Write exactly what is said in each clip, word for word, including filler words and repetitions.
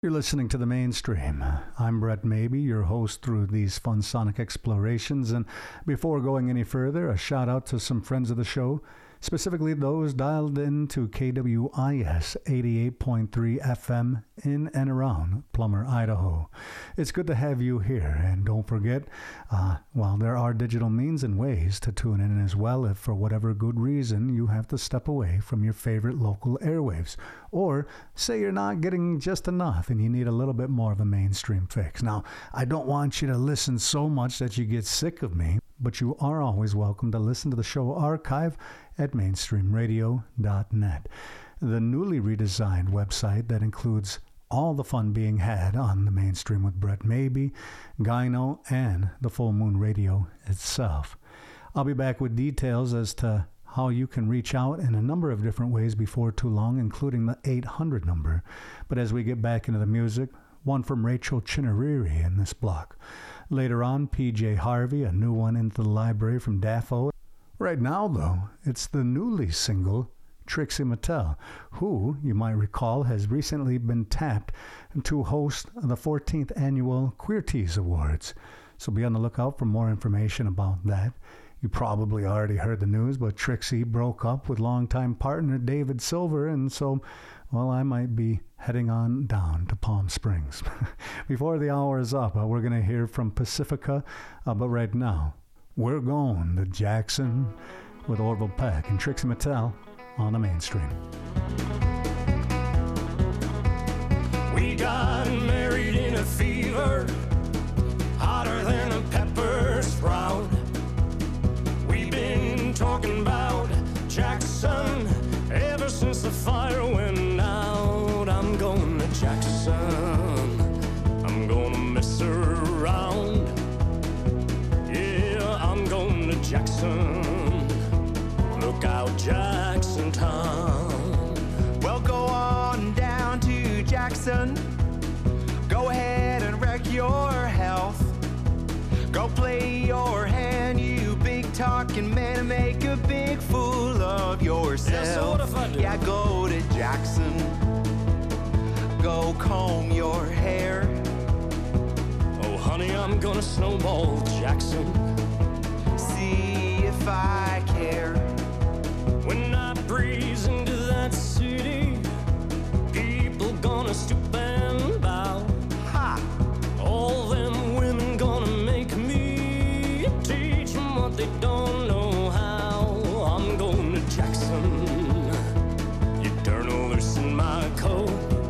You're listening to The Mainstream. I'm Brett Maybe, your host through these fun sonic explorations. And before going any further, a shout out to some friends of the show, specifically those dialed in to K W I S eighty-eight point three F M in and around Plummer, Idaho. It's good to have you here. And don't forget, uh, while there are digital means and ways to tune in as well, if for whatever good reason you have to step away from your favorite local airwaves, or say you're not getting just enough and you need a little bit more of a mainstream fix. Now, I don't want you to listen so much that you get sick of me, but you are always welcome to listen to the show archive at mainstream radio dot net, the newly redesigned website that includes all the fun being had on the Mainstream with Brett Maybe, Gyno, and the Full Moon Radio itself. I'll be back with details as to how you can reach out in a number of different ways before too long, including the eight hundred number. But as we get back into the music, one from Rachel Chinariri in this block. Later on, P J Harvey, a new one into the library from Daffo. Right now, though, it's the newly single Trixie Mattel, who, you might recall, has recently been tapped to host the fourteenth Annual Queer Tees Awards. So be on the lookout for more information about that. You probably already heard the news, but Trixie broke up with longtime partner David Silver, and so, well, I might be heading on down to Palm Springs. Before the hour is up, uh, we're going to hear from Pacifica, uh, but right now, we're going to Jackson with Orville Peck and Trixie Mattel on the Mainstream. We got married in a fever, hotter than a pepper sprout. We've been talking about Jackson ever since the fire went out. I'm going to Jackson, I'm gonna mess around. Yeah, I'm going to Jackson, look out Jackson Town. Well, go on down to Jackson, go ahead and wreck your health. Go play your hand, you big talking man, and make a big fool of yourself. Yeah, so what if I do? Yeah, go to Jackson, go comb your hair. Oh honey, I'm gonna snowball Jackson, See if I care. when I breeze into that city, people gonna stoop and bow. Ha! All them women gonna make me teach them what they don't know how. I'm going to Jackson, you darn well loosen my coat,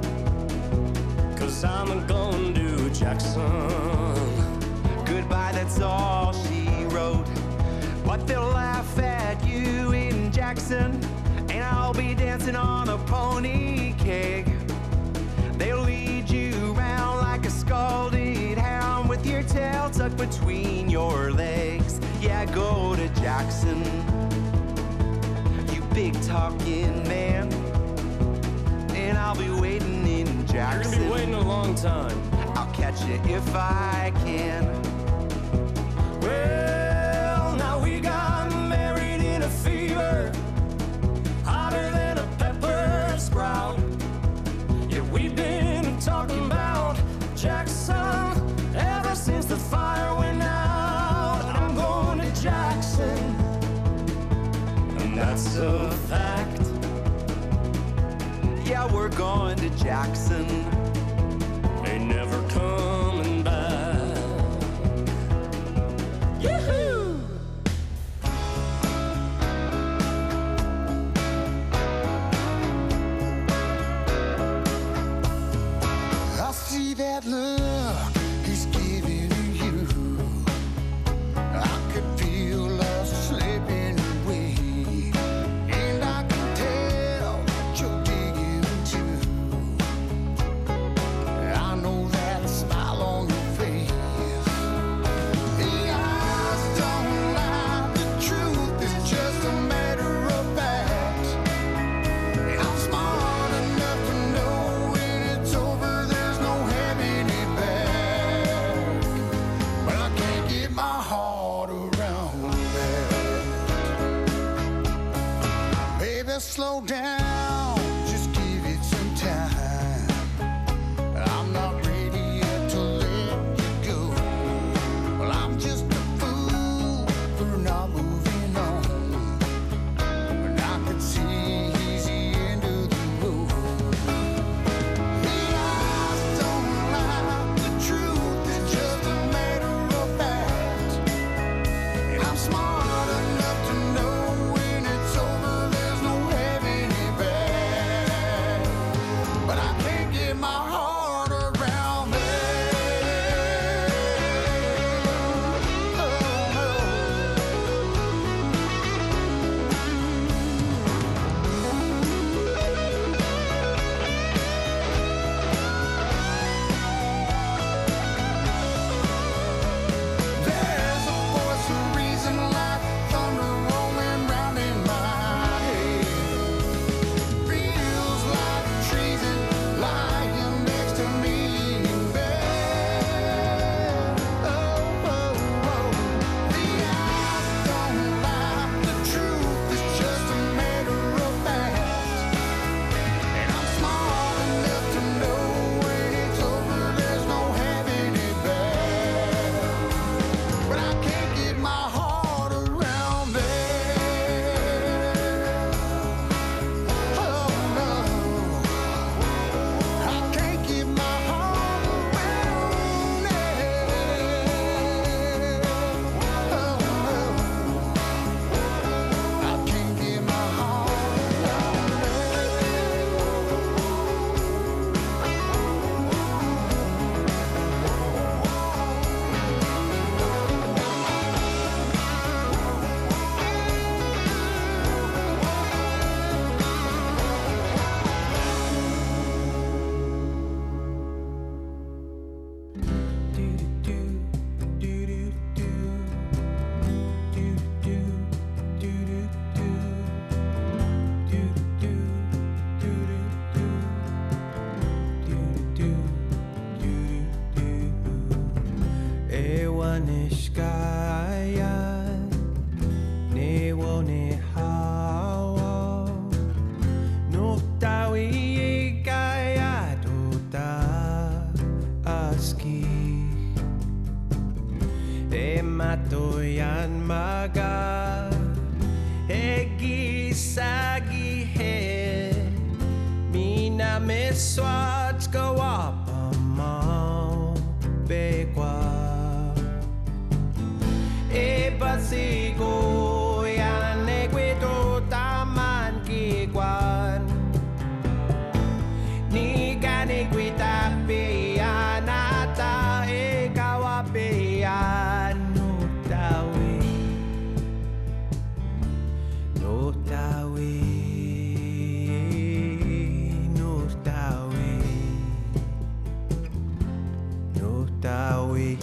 cause I'm going to Jackson. Goodbye, that's all she wrote. But they'll laugh at you in Jackson, and I'll be dancing on a pony keg. They'll lead you around like a scalded hound with your tail tucked between your legs. Yeah, go to Jackson, you big talking man, and I'll be waiting in You're Jackson. gonna be waiting a long time. I'll catch you if I can. Well, now we got married in a fever, hotter than a pepper sprout. Yeah, we've been talking about Jackson ever since the fire went out. I'm going to Jackson, and that's a fact. Yeah, we're going to Jackson. Ain't never coming back. Yoo-hoo! I see that look he's giving you. I could feel us slipping away, and I can tell what you're digging into. I know that smile on your face. The eyes don't lie, the truth is just a matter of fact. I'm smart enough to know when it's over, there's no having it back. But I can't get my heart around that. Baby, slow down, just give it some time. I'm Ganeshkaya Ne wone hawa No tawi kaya dota aski E matoyan maga Egi sagi he Mina me swat kawapa mau Bekwa E pasigo ya negwedo taman kikwan Ni gane gwita pe anata e kawape no tawi no tawi no tawi no tawi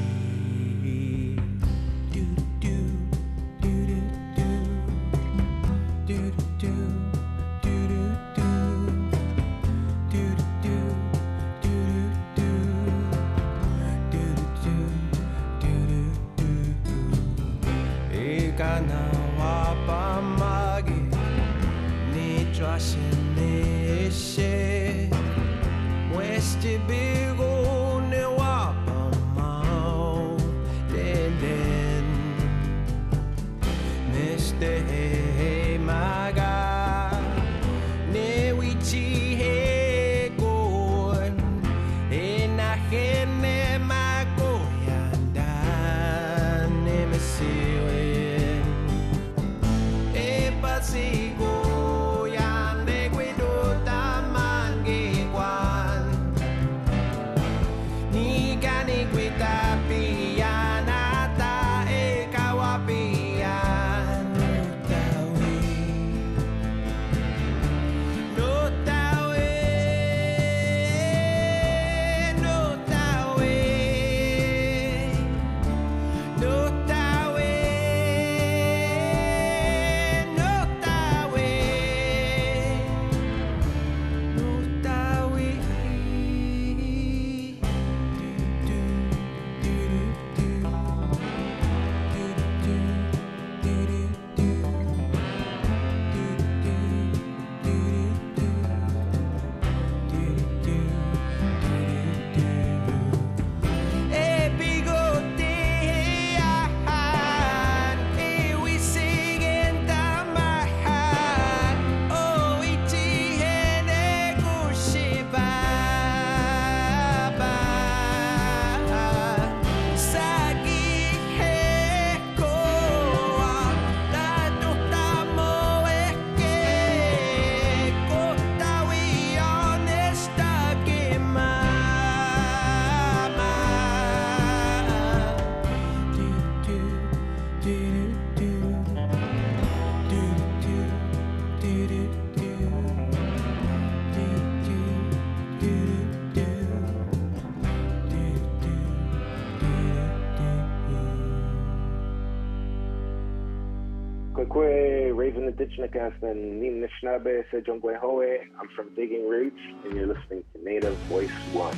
Raven the Ditchnikas and Nin Nishnabe Sejongwe Hoe. I'm from Digging Roots, and you're listening to Native Voice One.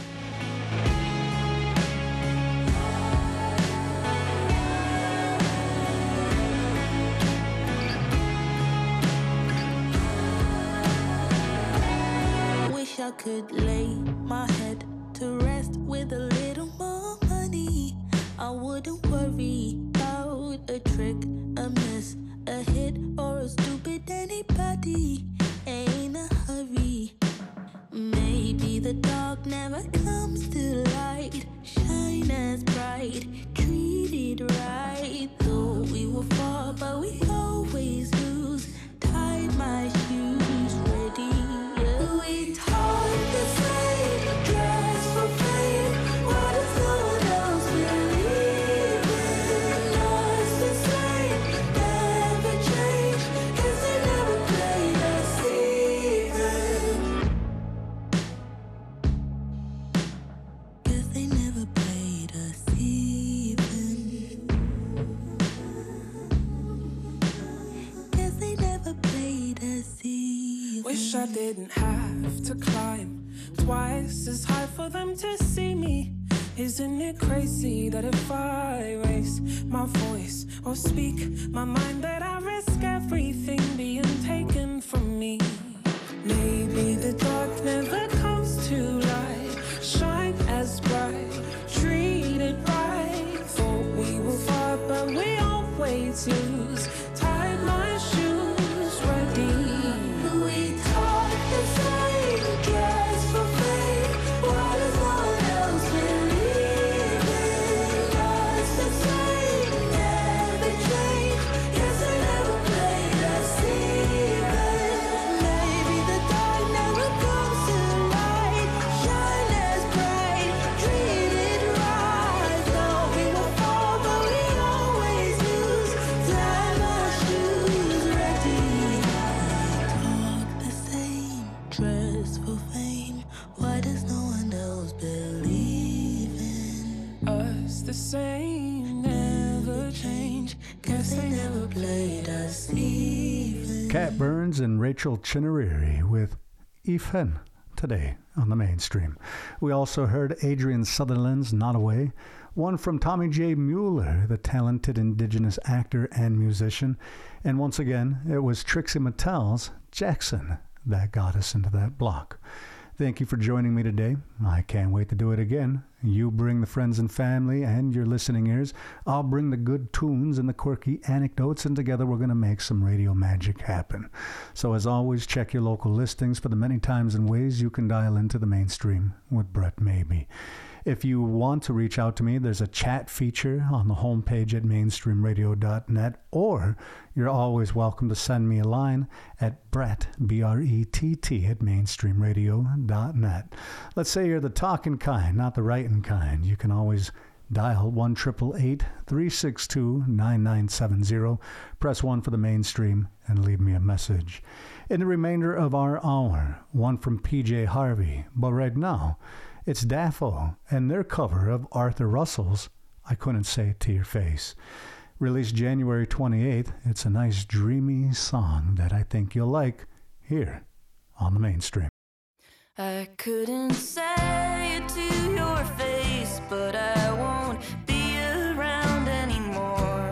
Wish I could lay my head to rest with a little more money. I wouldn't worry about a trick, a miss, a hit, or a stupid anybody. Ain't a hurry. Maybe the dark never comes to light. Shine as bright, treated right. Though we will fall, but we always lose. Tied my shoes, ready. Yeah. It's hard to say, dress for fame. What does no one else believe in? Us the same, never change. 'Cause they never played us even. 'Cause they never played us even. 'Cause they never played us even. Wish I didn't have to climb twice as high for them to see me. Isn't it crazy that if I raise my voice or speak my mind, that I risk everything being taken from me? Maybe the dark never comes to light. Shine as bright, treat it right. Thought we were far, but we always lose. Tied my shoes ready. We talk the same, dress for fame. Why does no one else believe in us? The same, never change. Guess I never played us even. Maybe the dark never comes to light. Shine as bright, treat it right. Thought we would fall, but we always lose. Tie my shoes ready. Talk the same, dress for fame. Why does no one else believe in Us the same, never change. Guess they never played us even. Cat Burns and Rachel Chinariri with Ethan today on the mainstream. We also heard Adrian Sutherland's Not Away, one from Tommy J. Mueller, the talented indigenous actor and musician. And once again, it was Trixie Mattel's Jackson that got us into that block. Thank you for joining me today. I can't wait to do it again. You bring the friends and family and your listening ears. I'll bring the good tunes and the quirky anecdotes, and together we're going to make some radio magic happen. So as always, check your local listings for the many times and ways you can dial into the mainstream with Brett Maybe. If you want to reach out to me, there's a chat feature on the homepage at mainstream radio dot net, or you're always welcome to send me a line at Brett, B R E T T, at mainstream radio dot net. Let's say you're the talking kind, not the writing kind. You can always dial one eight eight eight, three six two, nine nine seven zero, press one for the mainstream, and leave me a message. In the remainder of our hour, one from P J Harvey, but right now, it's Daffo and their cover of Arthur Russell's I Couldn't Say It to Your Face. Released January twenty-eighth, it's a nice dreamy song that I think you'll like here on the mainstream. I couldn't say it to your face, but I won't be around anymore.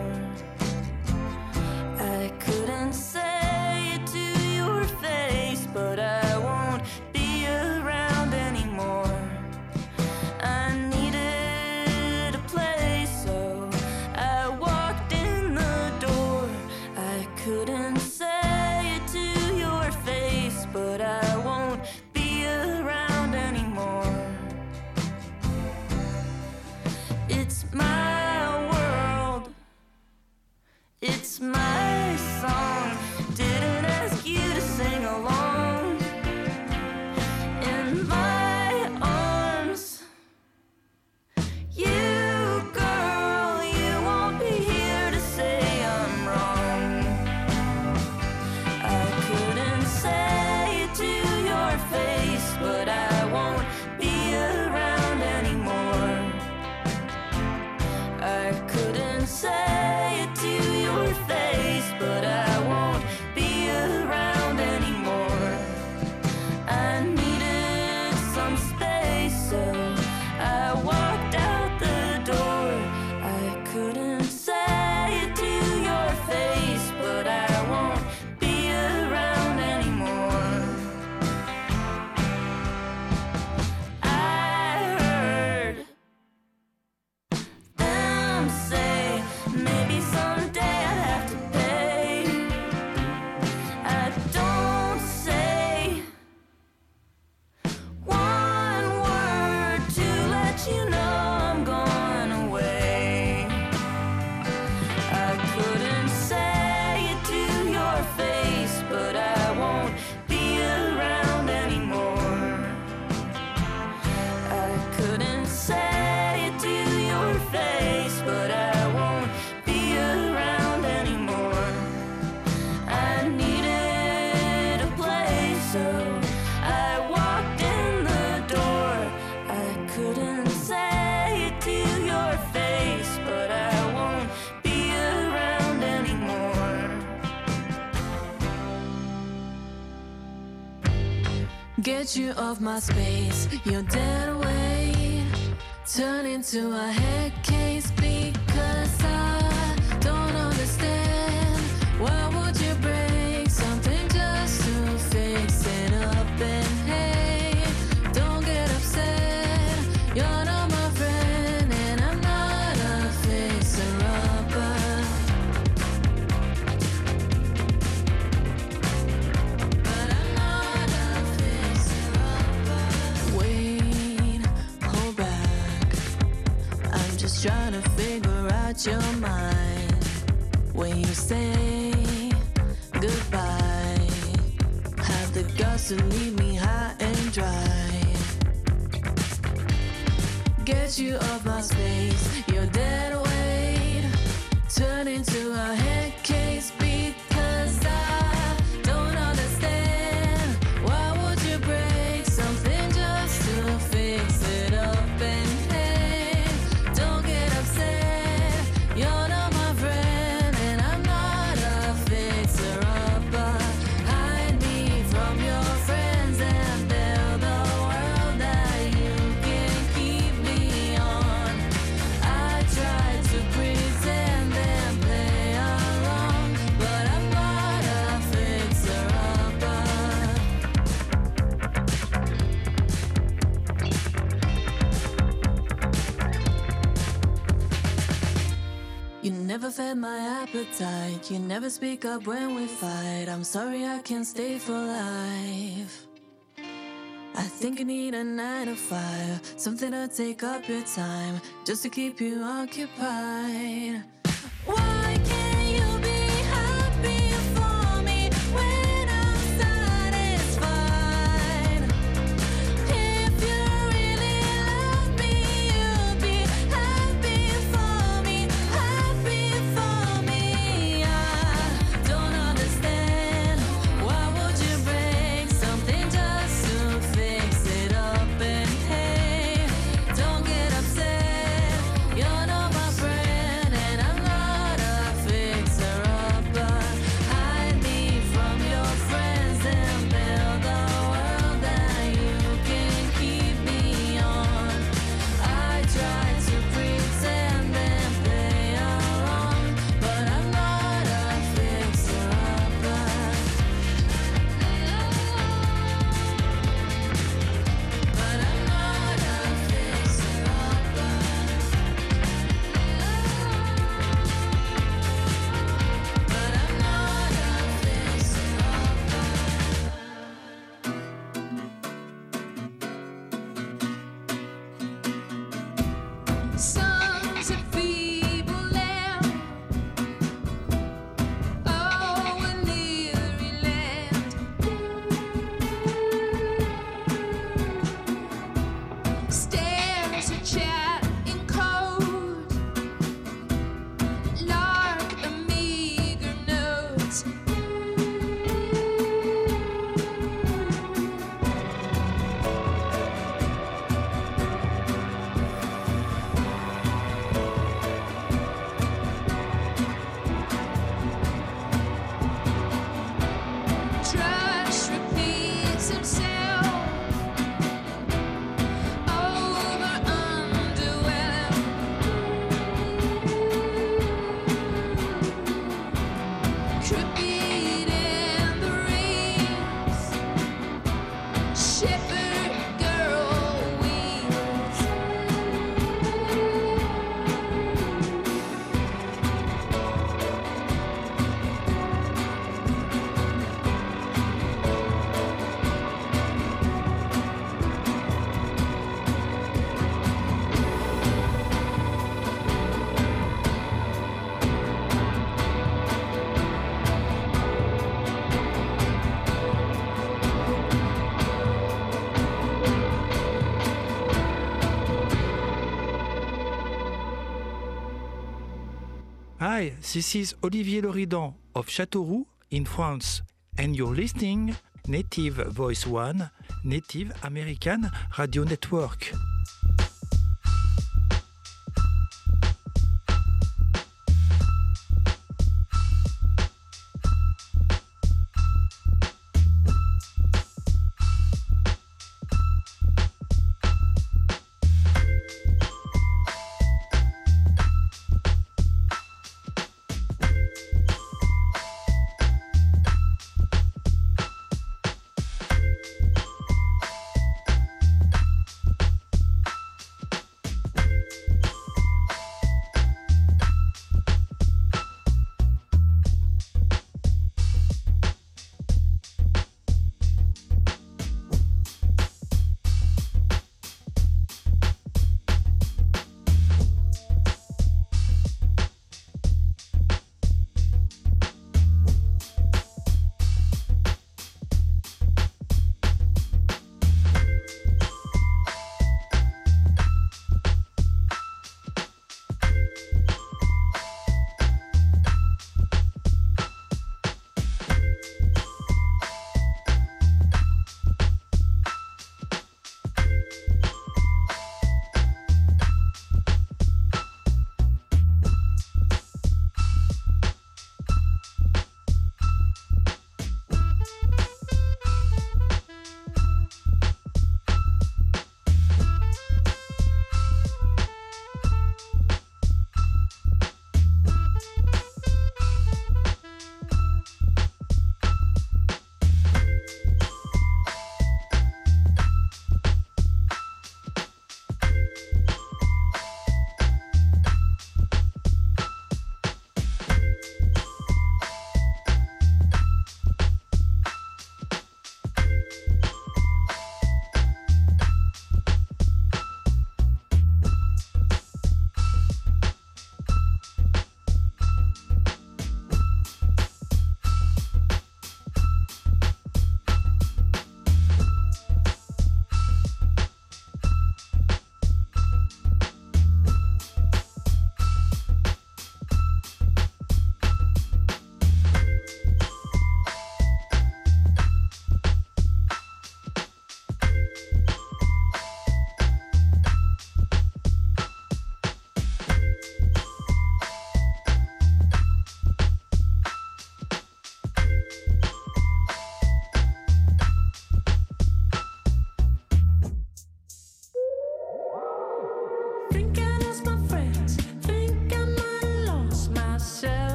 I couldn't say it to your face, but I won't be around anymore. I needed a place, so I walked in the door. I couldn't say it to your face, but I won't be around anymore. It's my world, it's my song. Didn't ask you to sing along. In my arms, you girl, you won't be here to say I'm wrong. I couldn't say it to your face, but I won't be around anymore. I couldn't say it to your face, but I won't be around anymore. I needed some space, so I walked out the door. I couldn't say it to your face, but I won't be around anymore. I heard them say maybe someday I'd have to pay. I don't say one word to let you know I'm going away. I couldn't say it to your face, but I won't be around anymore. I couldn't say it to your face, but I won't be around anymore. I needed a place, so I walked in the door. I couldn't say it to your face, but I won't be around anymore. Get you off my space, you're dead weight. turn into a head case because I don't understand. Why would you break something just to fix it up? And hey, don't get upset. You're not my friend, and I'm not a fixer-upper. But I'm not a fixer-upper. Wait, hold back. I'm just trying to figure out your mind. When you say goodbye, have the guts to leave me high and dry. Get you off my space, your dead weight. Turn into a head case because I don't understand. Why would you break something just to fix it up? And hey, don't get upset. You're not my friend, and I'm not a fixer-upper. Hide me from your friends and build a world that you can keep me on. I try to pretend and play along, but I'm not a fixer-upper. You never fed my appetite. You never speak up when we fight. I'm sorry I can't stay for life. I think I need a nine to five, something to take up your time, just to keep you occupied. Why can't you be happy for me when I'm satisfied? If you really love me, you'd be happy for me, happy for me. I don't understand. Why would you break something just to fix it up? And hey, don't get upset. You're not my friend, and I'm not a fixer-upper. Hide me from your friends and build a world that you can keep me on. I try to pretend and play along, but I'm not a fixer-upper. But I'm not a fixer-upper. But I'm not a fixer-upper. Sons of feeble lamb, oh, a weary land. Stands a chat in code, lark a meager note. Trash repeats himself over underwhelmed. Crooked in the reins, shepherd girl weaves. Hi, this is Olivier Loridan of Châteauroux in France, and you're listening Native Voice One, Native American Radio Network.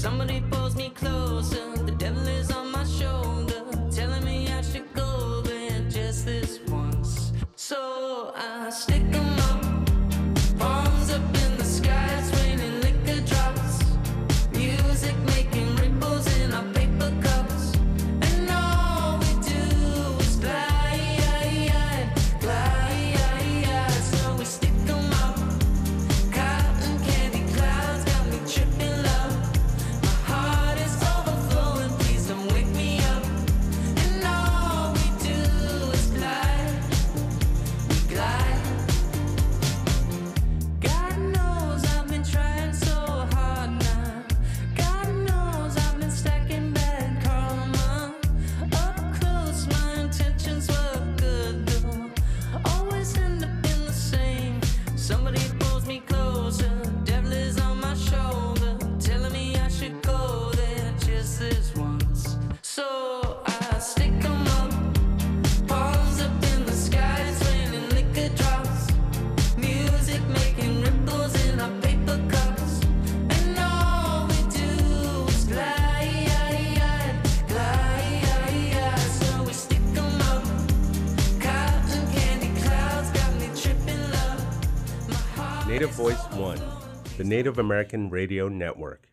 Somebody pulls me closer, the devil is on my shoulder, telling me I should go there just this once. So I stick 'em up, palms up in the sky, it's raining liquor drops, music making ripples in our paper cups, and all we do is glide, glide, so we stick 'em up, cotton candy clouds got me tripping love, my heart is overflowing, please don't wake me up, and all we do is glide, we glide. God knows I've been trying so hard now, God knows I've been stacking bad karma, up close my intentions were good though, always end up in the same, somebody pulls me closer, devil is on my shoulder, telling me I should go there just this once, so I stick 'em up, palms up in the sky, it's raining liquor drops, music making ripples in our paper cups, and all we do is glide, glide, so we stick 'em up, cotton candy clouds got me tripping love, my heart Native is Voice One, the Native American Radio Network.